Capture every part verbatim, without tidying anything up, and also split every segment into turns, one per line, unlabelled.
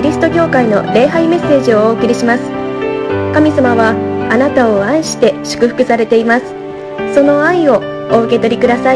リスト教会の礼拝メッセージをお送りします。神様はあなたを愛して祝福されています。その愛をお受け取りください。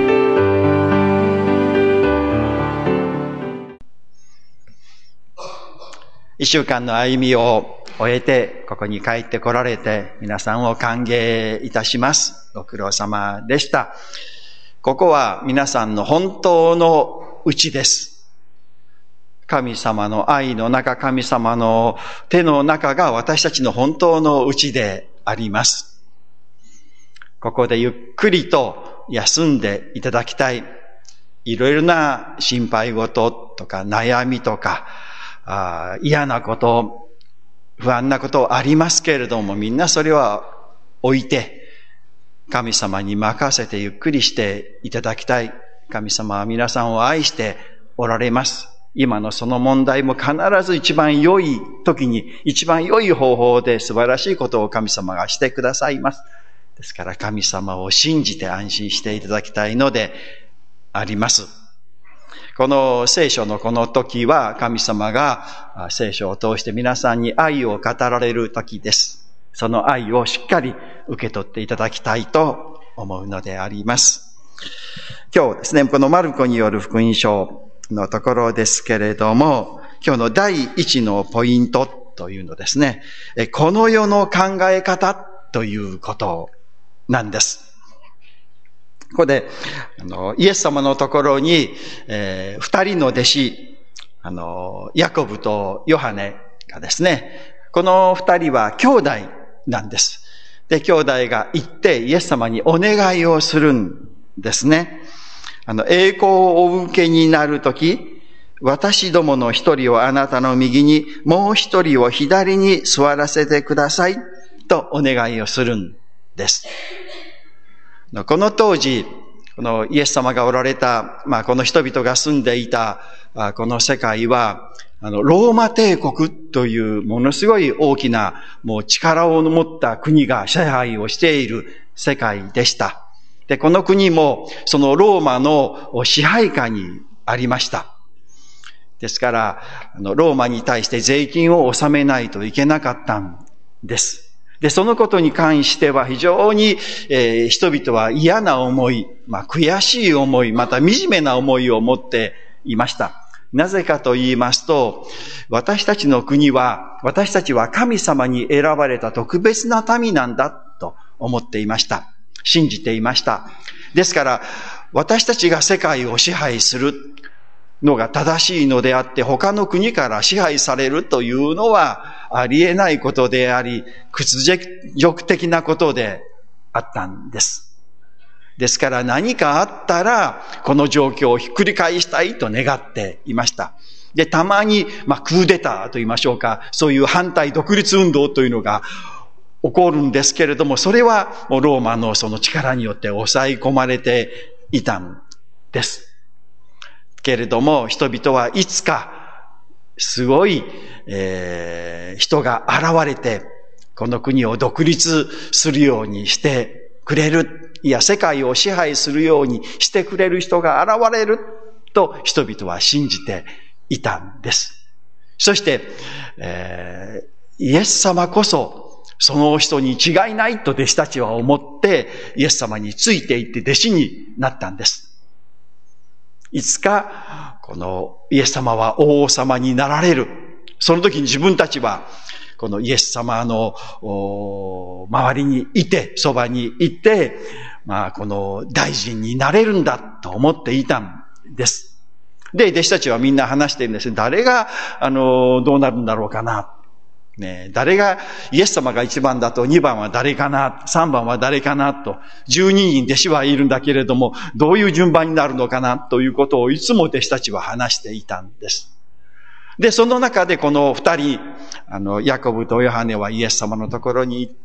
一週間の歩みを終えて、ここに帰ってこられて、皆さんを歓迎いたします。ご苦労様でした。ここは皆さんの本当の家です。神様の愛の中、神様の手の中が私たちの本当の家であります。ここでゆっくりと休んでいただきたい。いろいろな心配事とか悩みとか、あ嫌なこと、不安なことありますけれども、みんなそれは置いて、神様に任せてゆっくりしていただきたい。神様は皆さんを愛しておられます。今のその問題も必ず一番良い時に、一番良い方法で素晴らしいことを神様がしてくださいます。ですから神様を信じて安心していただきたいのであります。この聖書のこの時は神様が聖書を通して皆さんに愛を語られる時です。その愛をしっかり受け取っていただきたいと思うのであります。今日ですね、このマルコによる福音書のところですけれども、今日の第一のポイントというのですね、この世の考え方ということなんです。ここで、あの、イエス様のところに、えー、二人の弟子、あの、ヤコブとヨハネがですね、この二人は兄弟なんです。で、兄弟が行ってイエス様にお願いをするんですね。あの、栄光をお受けになるとき、私どもの一人をあなたの右に、もう一人を左に座らせてください、とお願いをするんです。この当時、このイエス様がおられた、まあこの人々が住んでいた、この世界は、あの、ローマ帝国というものすごい大きな、もう力を持った国が支配をしている世界でした。で、この国も、そのローマの支配下にありました。ですから、あの、ローマに対して税金を納めないといけなかったんです。で、そのことに関しては非常に、えー、人々は嫌な思い、まあ悔しい思い、また惨めな思いを持っていました。なぜかと言いますと、私たちの国は、私たちは神様に選ばれた特別な民なんだと思っていました。信じていました。ですから、私たちが世界を支配するのが正しいのであって、他の国から支配されるというのはありえないことであり、屈辱的なことであったんです。ですから何かあったら、この状況をひっくり返したいと願っていました。で、たまに、まあ、クーデターと言いましょうか、そういう反対独立運動というのが起こるんですけれども、それはもうローマのその力によって抑え込まれていたんです。けれども、人々はいつか、すごい、えー、人が現れて、この国を独立するようにしてくれる。いや、世界を支配するようにしてくれる人が現れると人々は信じていたんです。そして、えー、イエス様こそその人に違いないと弟子たちは思ってイエス様についていって弟子になったんです。いつかこのイエス様は王様になられる。その時に自分たちはこのイエス様の周りにいて、そばにいて、まあこの大臣になれるんだと思っていたんです。で、弟子たちはみんな話しているんです。誰が、あの、どうなるんだろうかな。ね、誰が、イエス様が一番だと、二番は誰かな、三番は誰かなと、十二人弟子はいるんだけれども、どういう順番になるのかなということをいつも弟子たちは話していたんです。で、その中でこの二人、あの、ヤコブとヨハネはイエス様のところに行って、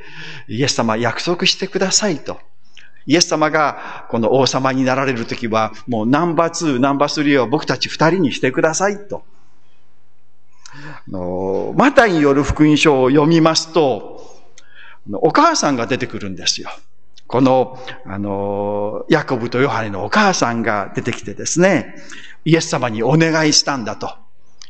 イエス様約束してくださいと。イエス様がこの王様になられるときは、もうナンバーツー、ナンバースリーを僕たち二人にしてくださいと。あの、マタイによる福音書を読みますと、お母さんが出てくるんですよ。この、あの、ヤコブとヨハネのお母さんが出てきてですね、イエス様にお願いしたんだと。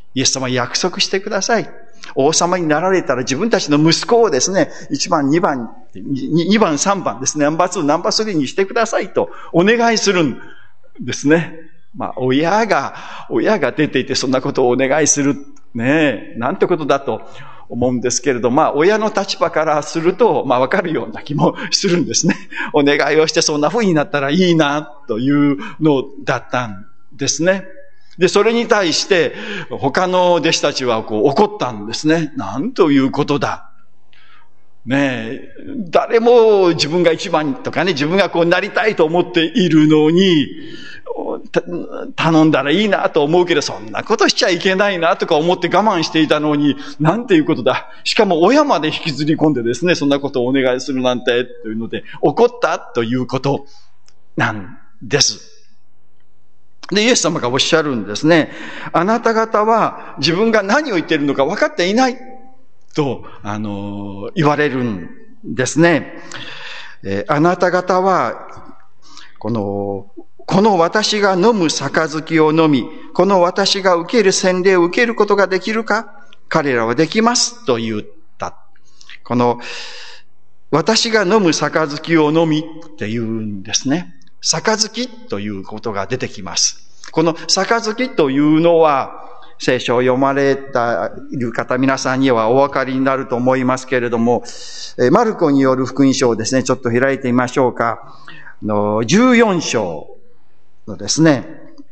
イエス様は約束してください。王様になられたら自分たちの息子をですね、いちばん、にばん、にばん、さんばんですね、ナンバーツー、ナンバースリーにしてくださいとお願いするんですね。まあ、親が、親が出ていてそんなことをお願いする。ねえ、なんてことだと思うんですけれど、まあ、親の立場からすると、まあ、わかるような気もするんですね。お願いをしてそんな風になったらいいな、というのだったんですね。で、それに対して、他の弟子たちはこう怒ったんですね。なんということだ。ねえ、誰も自分が一番とかね、自分がこうなりたいと思っているのに、頼んだらいいなと思うけど、そんなことしちゃいけないなとか思って我慢していたのに、なんていうことだ。しかも親まで引きずり込んでですね、そんなことをお願いするなんて、というので、怒ったということなんです。で、イエス様がおっしゃるんですね。あなた方は自分が何を言っているのか分かっていないと、あの、言われるんですね。えー、あなた方は、この、この私が飲む杯を飲み、この私が受ける洗礼を受けることができるか？彼らはできますと言った。この、私が飲む杯を飲みって言うんですね。杯ということが出てきます。この杯というのは、聖書を読まれたいる方皆さんにはお分かりになると思いますけれども、マルコによる福音書をですね、ちょっと開いてみましょうか。のじゅうよん章のですね、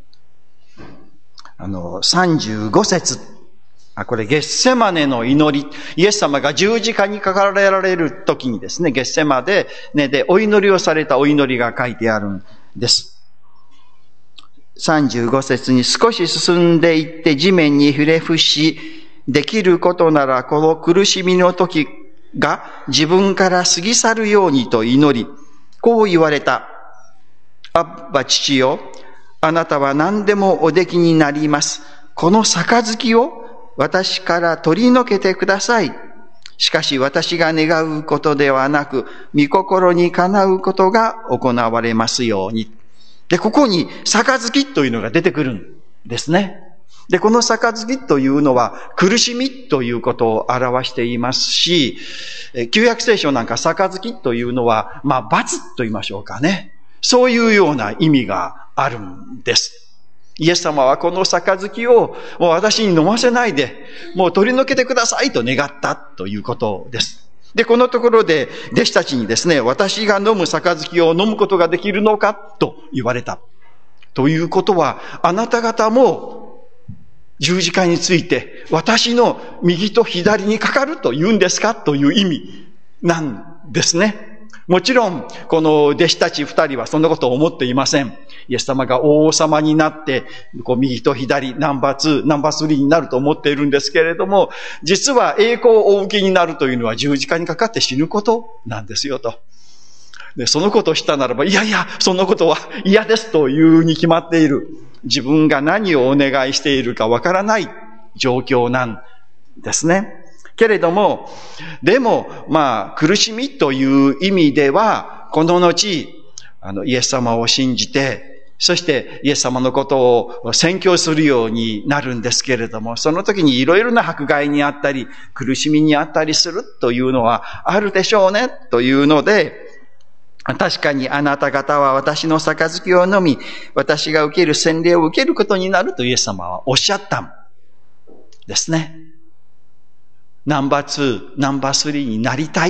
あの、さんじゅうご節。あ、これ、ゲッセマネの祈り。イエス様が十字架にかかられる時にですね、ゲッセマで、ね、で、お祈りをされたお祈りが書いてあるんです。さんじゅうご節に少し進んでいって地面に触れ伏し、できることならこの苦しみの時が自分から過ぎ去るようにと祈り、こう言われた。アッバ父よ、あなたは何でもおできになります。この杯を私から取り除けてください。しかし私が願うことではなく、御心にかなうことが行われますように。で、ここに杯というのが出てくるんですね。で、この杯というのは苦しみということを表していますし、旧約聖書なんか杯というのは、まあ、罰と言いましょうかね。そういうような意味があるんです。イエス様はこの杯をもう私に飲ませないで、もう取り除けてくださいと願ったということです。で、このところで弟子たちにですね、私が飲む杯を飲むことができるのかと言われた。ということは、あなた方も十字架について私の右と左にかかると言うんですかという意味なんですね。もちろん、この弟子たち二人はそんなことを思っていません。イエス様が王様になって、こう右と左、ナンバーツー、ナンバースリーになると思っているんですけれども、実は栄光をお受けになるというのは十字架にかかって死ぬことなんですよと。で、そのことをしたならば、いやいや、そんなことは嫌ですというに決まっている。自分が何をお願いしているかわからない状況なんですね。けれども、でも、まあ、苦しみという意味では、この後、あの、イエス様を信じて、そしてイエス様のことを宣教するようになるんですけれども、その時にいろいろな迫害にあったり、苦しみにあったりするというのはあるでしょうね、というので、確かにあなた方は私の杯を飲み、私が受ける洗礼を受けることになるとイエス様はおっしゃったんですね。ナンバーツー、ナンバースリーになりたい。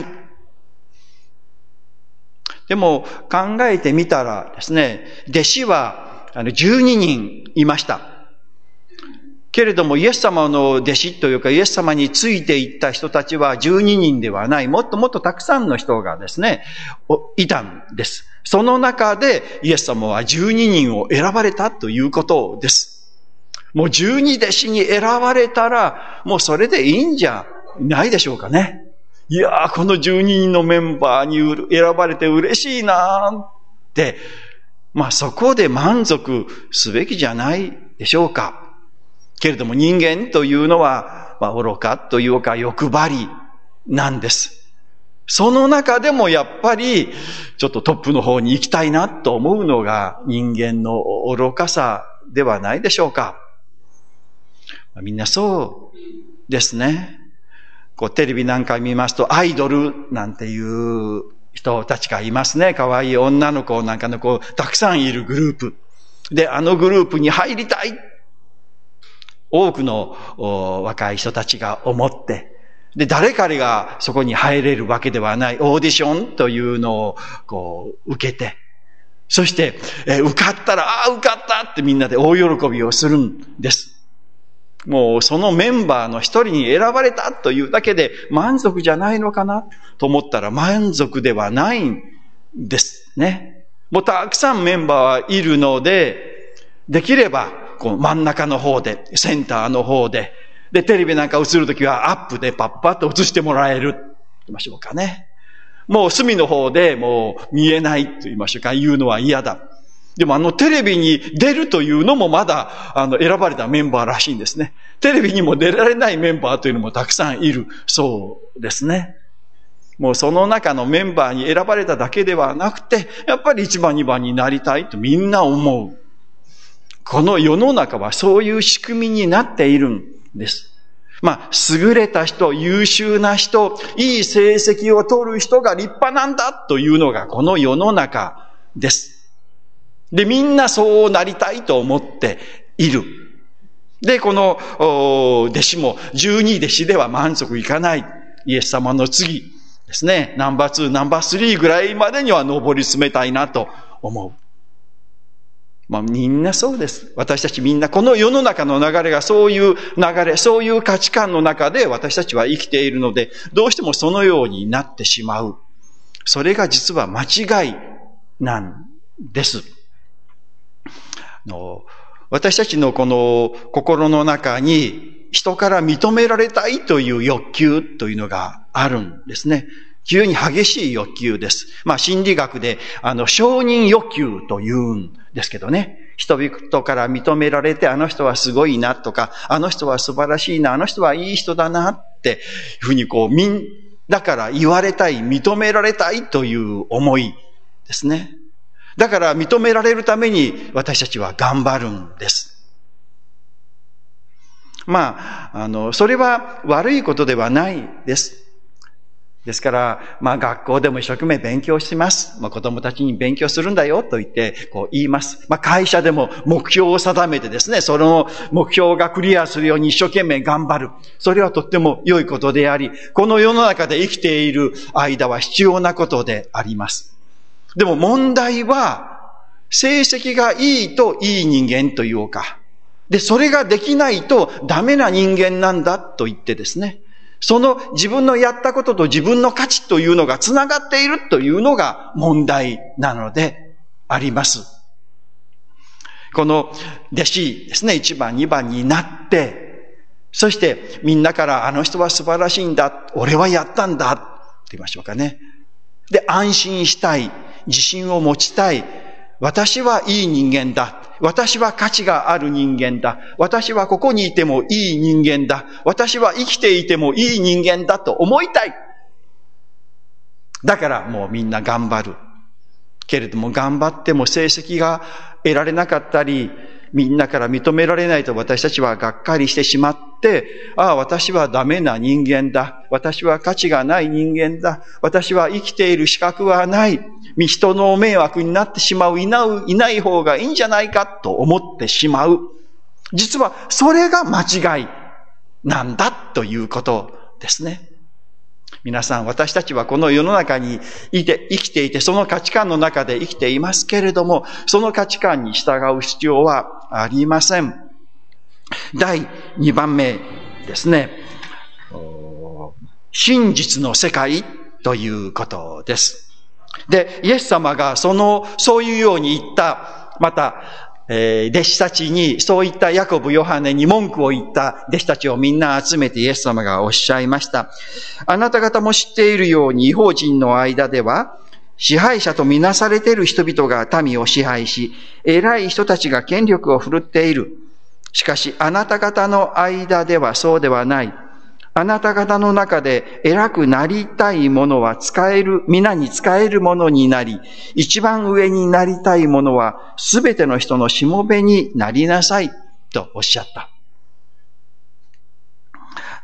でも考えてみたらですね、弟子はじゅうににんいました。けれどもイエス様の弟子というかイエス様についていった人たちはじゅうににんではない、もっともっとたくさんの人がですね、いたんです。その中でイエス様はじゅうににんを選ばれたということです。もうじゅうに弟子に選ばれたらもうそれでいいんじゃないでしょうかね。いやー、このじゅうににんのメンバーに選ばれて嬉しいなーって、まあそこで満足すべきじゃないでしょうか。けれども人間というのは、まあ愚かというか欲張りなんです。その中でもやっぱりちょっとトップの方に行きたいなと思うのが人間の愚かさではないでしょうか。 みんなそうですね。こうテレビなんか見ますとアイドルなんていう人たちがいますね。可愛い女の子なんかのこうたくさんいるグループ。で、あのグループに入りたい。多くの若い人たちが思って、で、誰彼がそこに入れるわけではない。オーディションというのをこう受けて、そして、え受かったら、ああ、受かったってみんなで大喜びをするんです。もうそのメンバーの一人に選ばれたというだけで満足じゃないのかなと思ったら満足ではないんですね。もうたくさんメンバーはいるので、できればこう真ん中の方で、センターの方で、で、テレビなんか映るときはアップでパッパッと映してもらえると言いましょうかね。もう隅の方でもう見えないと言いましょうか、言うのは嫌だ。でもあのテレビに出るというのもまだあの選ばれたメンバーらしいんですね。テレビにも出られないメンバーというのもたくさんいるそうですね。もうその中のメンバーに選ばれただけではなくて、やっぱり一番二番になりたいとみんな思う。この世の中はそういう仕組みになっているんです。まあ、優れた人、優秀な人、いい成績を取る人が立派なんだというのがこの世の中です。で、みんなそうなりたいと思っている。で、この弟子も十二弟子では満足いかない。イエス様の次ですね、ナンバーツー、ナンバースリーぐらいまでには上り詰めたいなと思う。まあみんなそうです。私たちみんなこの世の中の流れがそういう流れ、そういう価値観の中で私たちは生きているので、どうしてもそのようになってしまう。それが実は間違いなんです。の私たちのこの心の中に人から認められたいという欲求というのがあるんですね。非常に激しい欲求です。まあ心理学であの承認欲求というんですけどね。人々から認められてあの人はすごいなとか、あの人は素晴らしいな、あの人はいい人だなっていうふうにこうみんだから言われたい、認められたいという思いですね。だから認められるために私たちは頑張るんです。まあ、あの、それは悪いことではないです。ですから、まあ学校でも一生懸命勉強します。まあ子供たちに勉強するんだよと言って、こう言います。まあ会社でも目標を定めてですね、その目標がクリアするように一生懸命頑張る。それはとっても良いことであり、この世の中で生きている間は必要なことであります。でも問題は、成績がいいといい人間というか、で、それができないとダメな人間なんだと言ってですね、その自分のやったことと自分の価値というのがつながっているというのが問題なのであります。この弟子ですね、一番二番になって、そしてみんなからあの人は素晴らしいんだ、俺はやったんだって言いましょうかね。で、安心したい、自信を持ちたい、私はいい人間だ。私は価値がある人間だ。私はここにいてもいい人間だ。私は生きていてもいい人間だと思いたい。だからもうみんな頑張る。けれども頑張っても成績が得られなかったり、みんなから認められないと私たちはがっかりしてしまって、ああ、私はダメな人間だ。私は価値がない人間だ。私は生きている資格はない。人の迷惑になってしまう、いない、いない方がいいんじゃないかと思ってしまう。実はそれが間違いなんだということですね。皆さん、私たちはこの世の中にいて、生きていて、その価値観の中で生きていますけれども、その価値観に従う必要はありません。第二番目ですね。真実の世界ということです。で、イエス様がその、そういうように言った、また、えー、弟子たちに、そういったヤコブ、ヨハネに文句を言った弟子たちをみんな集めてイエス様がおっしゃいました。あなた方も知っているように、異邦人の間では、支配者とみなされている人々が民を支配し、偉い人たちが権力を振るっている。しかし、あなた方の間ではそうではない。あなた方の中で偉くなりたいものは使える、皆に使えるものになり、一番上になりたいものはすべての人のしもべになりなさいとおっしゃった。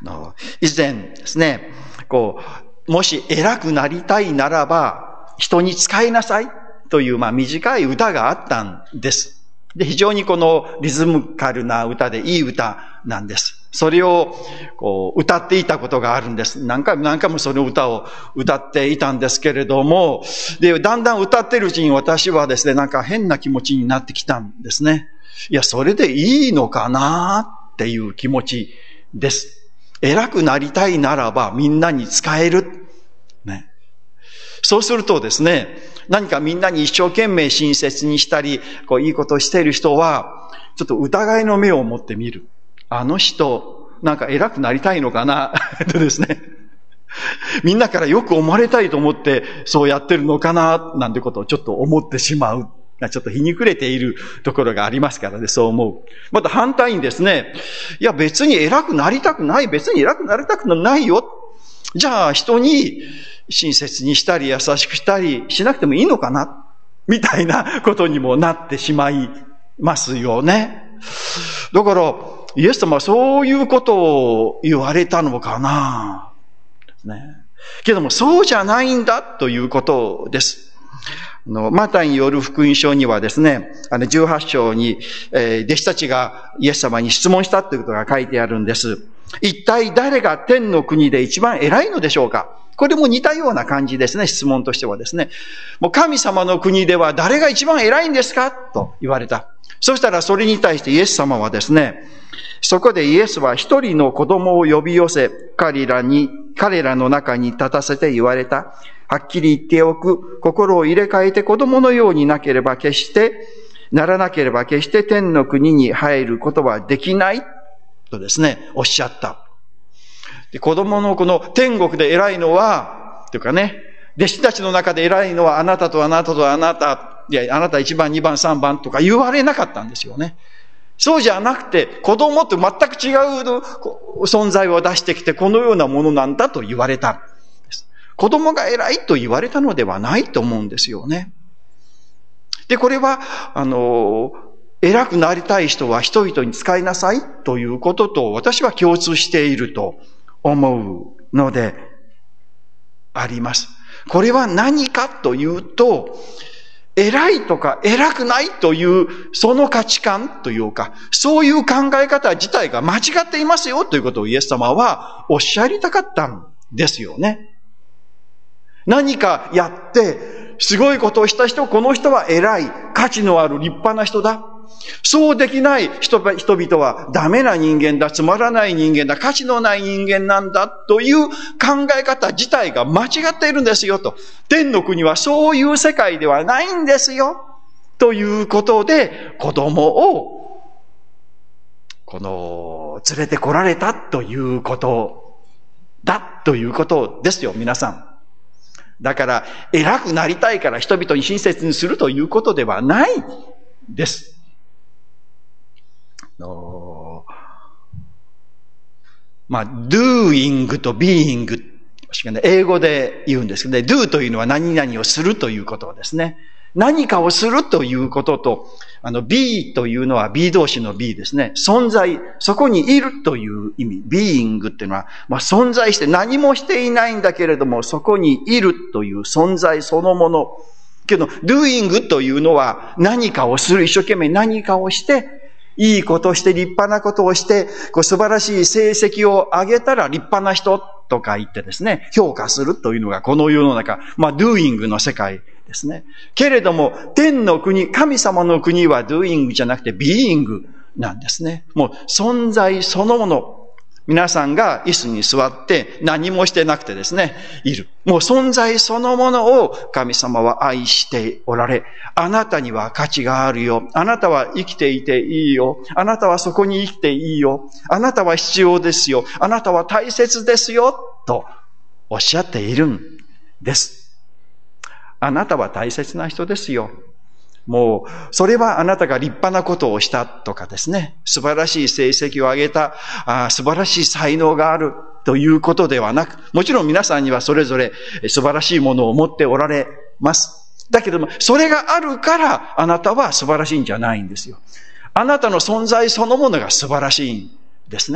以前ですね、こう、もし偉くなりたいならば、人に仕えなさいという、まあ短い歌があったんです。で、非常にこのリズムカルな歌でいい歌なんです。それを、こう、歌っていたことがあるんです。何回も何回もその歌を歌っていたんですけれども、で、だんだん歌ってるうちに私はですね、なんか変な気持ちになってきたんですね。いや、それでいいのかなっていう気持ちです。偉くなりたいならばみんなに仕える。ね。そうするとですね、何かみんなに一生懸命親切にしたり、こういいことをしている人は、ちょっと疑いの目を持ってみる。あの人、なんか偉くなりたいのかなとですね。みんなからよく思われたいと思ってそうやってるのかななんてことをちょっと思ってしまう。ちょっとひにくれているところがありますからね、そう思う。また反対にですね、いや別に偉くなりたくない、別に偉くなりたくないよ。じゃあ人に親切にしたり優しくしたりしなくてもいいのかなみたいなことにもなってしまいますよね。だからイエス様はそういうことを言われたのかなですね。けどもそうじゃないんだということです。あのマタイによる福音書にはですね、あのじゅうはち章に、えー、弟子たちがイエス様に質問したということが書いてあるんです。一体誰が天の国で一番偉いのでしょうか。これも似たような感じですね、質問としてはですね。もう神様の国では誰が一番偉いんですかと言われた。そしたらそれに対してイエス様はですね、そこでイエスは一人の子供を呼び寄せ、彼らに、彼らの中に立たせて言われた。はっきり言っておく。心を入れ替えて子供のようになければ決して、ならなければ決して天の国に入ることはできない。とですね、おっしゃった。で、子供のこの天国で偉いのは、というかね、弟子たちの中で偉いのはあなたとあなたとあなた、いや、あなたいちばん、にばん、さんばんとか言われなかったんですよね。そうじゃなくて、子供と全く違う存在を出してきて、このようなものなんだと言われた。子供が偉いと言われたのではないと思うんですよね。で、これは、あの、偉くなりたい人は人々に仕えなさいということと私は共通していると思うのであります。これは何かというと、偉いとか偉くないというその価値観というか、そういう考え方自体が間違っていますよということをイエス様はおっしゃりたかったんですよね。何かやってすごいことをした人、この人は偉い、価値のある立派な人だ。そうできない人々はダメな人間だ、つまらない人間だ、価値のない人間なんだという考え方自体が間違っているんですよと。天の国はそういう世界ではないんですよということで、子供をこの連れてこられたということだということですよ、皆さん。だから偉くなりたいから人々に親切にするということではないです。のまあ、doing と being、英語で言うんですけどね、do というのは何々をするということですね。何かをするということと、あの、be というのは be 動詞の be ですね。存在、そこにいるという意味。being っていうのは、まあ、存在して何もしていないんだけれども、そこにいるという存在そのもの。けど、doing というのは何かをする、一生懸命何かをして、いいことをして立派なことをして、こう素晴らしい成績を上げたら立派な人とか言ってですね、評価するというのがこの世の中、まあ doing の世界ですね。けれども、天の国、神様の国は doing じゃなくて being なんですね。もう存在そのもの。皆さんが椅子に座って何もしてなくてですね、いる。もう存在そのものを神様は愛しておられ、あなたには価値があるよ。あなたは生きていていいよ。あなたはそこに生きていいよ。あなたは必要ですよ。あなたは大切ですよ。とおっしゃっているんです。あなたは大切な人ですよ。もう、それはあなたが立派なことをしたとかですね、素晴らしい成績を上げた、あ素晴らしい才能があるということではなく、もちろん皆さんにはそれぞれ素晴らしいものを持っておられます。だけども、それがあるからあなたは素晴らしいんじゃないんですよ。あなたの存在そのものが素晴らしいんですね。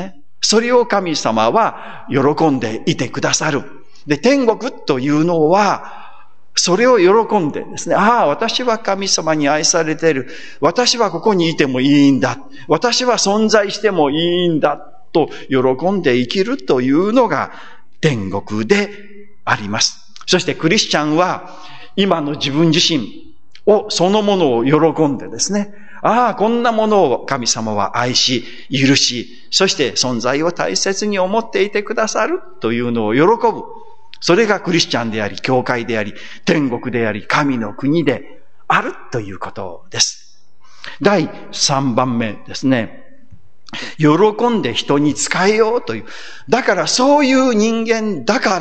それを神様は喜んでいてくださる。で、天国というのは、それを喜んでですね、ああ、私は神様に愛されている。私はここにいてもいいんだ。私は存在してもいいんだ。と喜んで生きるというのが天国であります。そしてクリスチャンは今の自分自身を、そのものを喜んでですね、ああ、こんなものを神様は愛し、許し、そして存在を大切に思っていてくださるというのを喜ぶ。それがクリスチャンであり、教会であり、天国であり、神の国であるということです。だいさんばんめですね。喜んで人に仕えようという。だからそういう人間だから、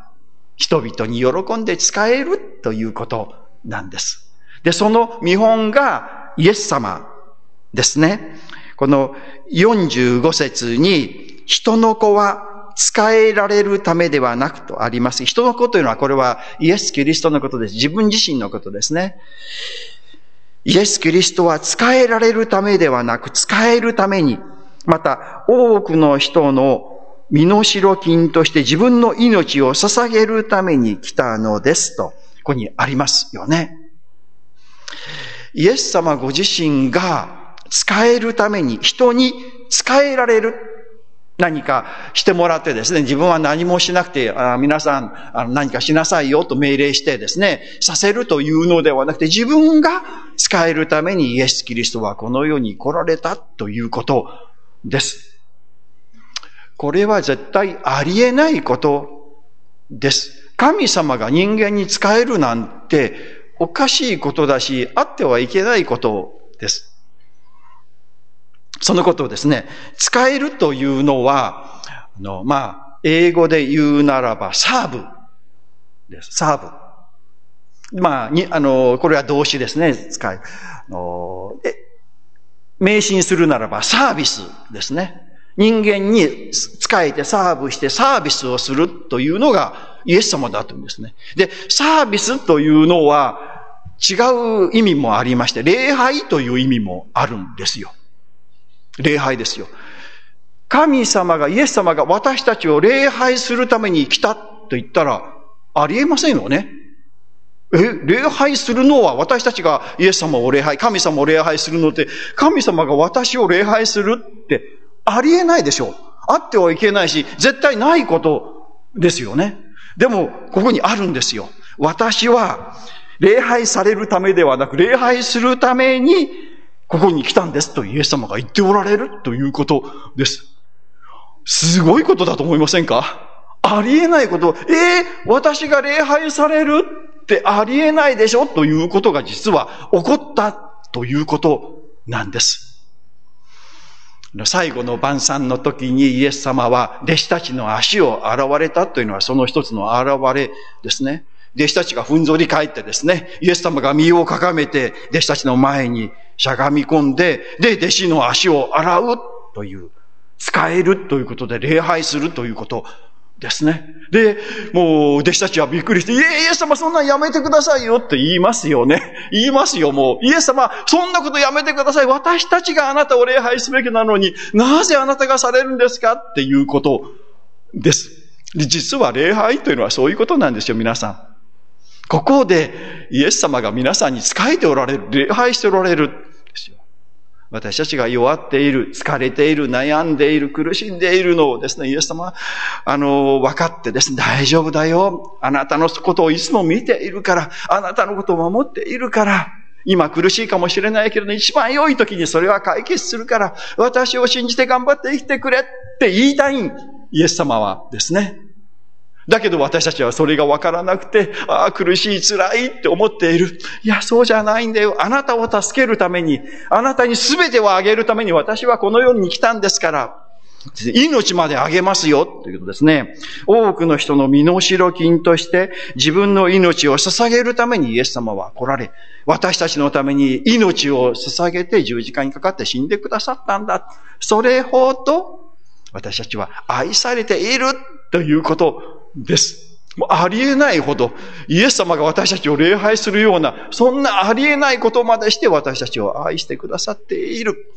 人々に喜んで仕えるということなんです。で、その見本がイエス様ですね。このよんじゅうご節に、人の子は仕えられるためではなくとあります。人の子というのはこれはイエス・キリストのことです。自分自身のことですね。イエス・キリストは仕えられるためではなく、仕えるために、また多くの人の身代金として自分の命を捧げるために来たのですと、ここにありますよね。イエス様ご自身が仕えるために、人に仕えられる。何かしてもらってですね、自分は何もしなくて、あ皆さんあ何かしなさいよと命令してですね、させるというのではなくて、自分が仕えるためにイエス・キリストはこの世に来られたということです。これは絶対ありえないことです。神様が人間に仕えるなんておかしいことだし、あってはいけないことです。そのことをですね、使えるというのは、あの、まあ、英語で言うならば、サーブです。サーブ。まあ、に、あの、これは動詞ですね、使える。あの、え、名詞にするならば、サービスですね。人間に使えてサーブしてサービスをするというのがイエス様だというんですね。で、サービスというのは違う意味もありまして、礼拝という意味もあるんですよ。礼拝ですよ。神様が、イエス様が私たちを礼拝するために来たと言ったら、ありえませんよね。え、礼拝するのは私たちがイエス様を礼拝、神様を礼拝するので、神様が私を礼拝するってありえないでしょう。あってはいけないし、絶対ないことですよね。でも、ここにあるんですよ。私は礼拝されるためではなく、礼拝するために、ここに来たんですとイエス様が言っておられるということです。すごいことだと思いませんか？ありえないこと。えー、私が礼拝されるってありえないでしょということが実は起こったということなんです。最後の晩餐の時にイエス様は弟子たちの足を洗われたというのはその一つの現れですね。弟子たちがふんぞり返ってですね、イエス様が身をかがめて弟子たちの前にしゃがみ込んで、で、弟子の足を洗うという、使えるということで礼拝するということですね。で、もう弟子たちはびっくりして、イエス様そんなんやめてくださいよって言いますよね。言いますよ、もう。イエス様、そんなことやめてください。私たちがあなたを礼拝すべきなのに、なぜあなたがされるんですかっていうことです。で、実は礼拝というのはそういうことなんですよ、皆さん。ここでイエス様が皆さんに仕えておられる、礼拝しておられるんですよ。私たちが弱っている、疲れている、悩んでいる、苦しんでいるのをですね、イエス様は、あの、分かってですね、大丈夫だよ。あなたのことをいつも見ているから、あなたのことを守っているから、今苦しいかもしれないけれど、一番良い時にそれは解決するから、私を信じて頑張って生きてくれって言いたいイエス様はですね。だけど私たちはそれがわからなくて、ああ、苦しい、辛いって思っている。いや、そうじゃないんだよ。あなたを助けるために、あなたに全てをあげるために私はこの世に来たんですから、命まであげますよ、ということですね。多くの人の身代金として自分の命を捧げるためにイエス様は来られ、私たちのために命を捧げて十字架にかかって死んでくださったんだ。それほど私たちは愛されているということです。もうありえないほど、イエス様が私たちを礼拝するような、そんなありえないことまでして私たちを愛してくださっている。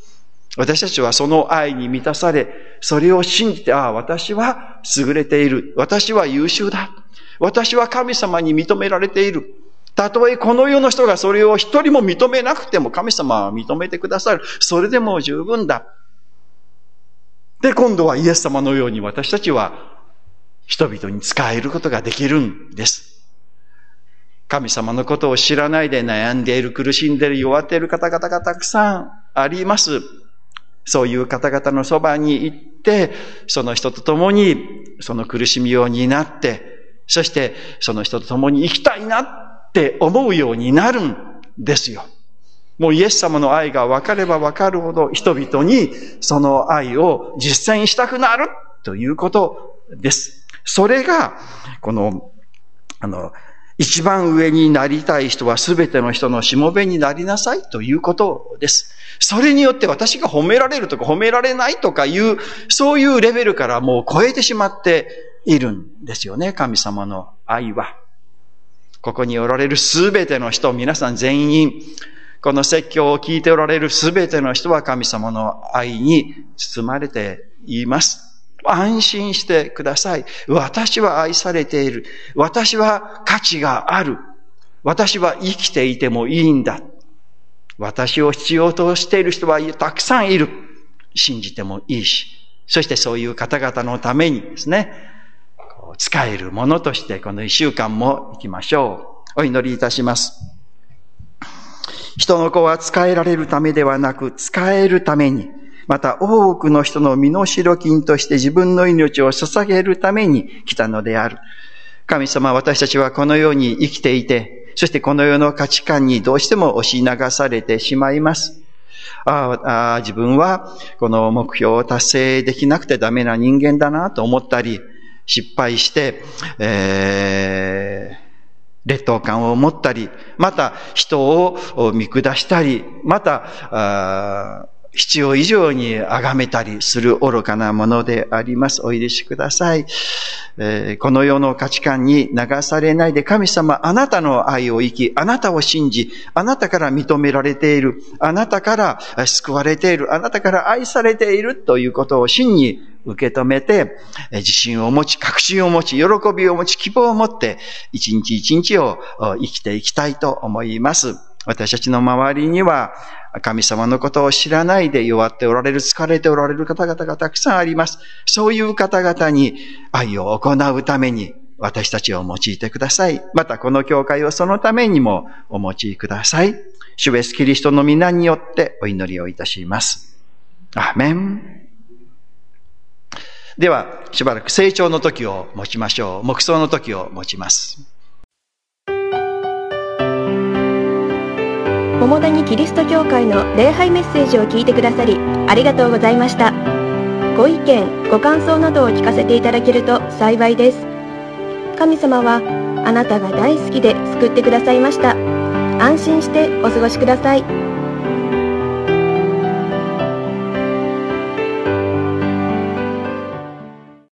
私たちはその愛に満たされ、それを信じて、ああ、私は優れている。私は優秀だ。私は神様に認められている。たとえこの世の人がそれを一人も認めなくても神様は認めてくださる。それでも十分だ。で、今度はイエス様のように私たちは人々に仕えることができるんです。神様のことを知らないで悩んでいる、苦しんでいる、弱っている方々がたくさんあります。そういう方々のそばに行って、その人と共にその苦しみを担って、そしてその人と共に生きたいなって思うようになるんですよ。もうイエス様の愛が分かれば分かるほど人々にその愛を実践したくなるということです。それが、この、あの、一番上になりたい人はすべての人のしもべになりなさいということです。それによって私が褒められるとか褒められないとかいう、そういうレベルからもう超えてしまっているんですよね、神様の愛は。ここにおられるすべての人、皆さん全員、この説教を聞いておられるすべての人は神様の愛に包まれています。安心してください。私は愛されている。私は価値がある。私は生きていてもいいんだ。私を必要としている人はたくさんいる。信じてもいいし。そしてそういう方々のためにですね、使えるものとしてこの一週間も行きましょう。お祈りいたします。人の子は使えられるためではなく、使えるために、また多くの人の身代金として自分の命を捧げるために来たのである。神様、私たちはこの世に生きていて、そしてこの世の価値観にどうしても押し流されてしまいます。ああ、自分はこの目標を達成できなくてダメな人間だなと思ったり、失敗して、えー劣等感を持ったり、また人を見下したり、また必要以上に崇めたりする愚かなものであります。お許しください。えー、この世の価値観に流されないで、神様、あなたの愛を生き、あなたを信じ、あなたから認められている、あなたから救われている、あなたから愛されているということを真に受け止めて、自信を持ち、確信を持ち、喜びを持ち、希望を持って、一日一日を生きていきたいと思います。私たちの周りには、神様のことを知らないで弱っておられる、疲れておられる方々がたくさんあります。そういう方々に愛を行うために、私たちを用いてください。またこの教会をそのためにもお用いください。主イエスキリストの皆によってお祈りをいたします。アーメン。では、しばらく成長の時を持ちましょう。黙想の時を持ちます。
桃谷キリスト教会の礼拝メッセージを聞いてくださりありがとうございました。ご意見、ご感想などを聞かせていただけると幸いです。神様はあなたが大好きで救ってくださいました。安心してお過ごしください。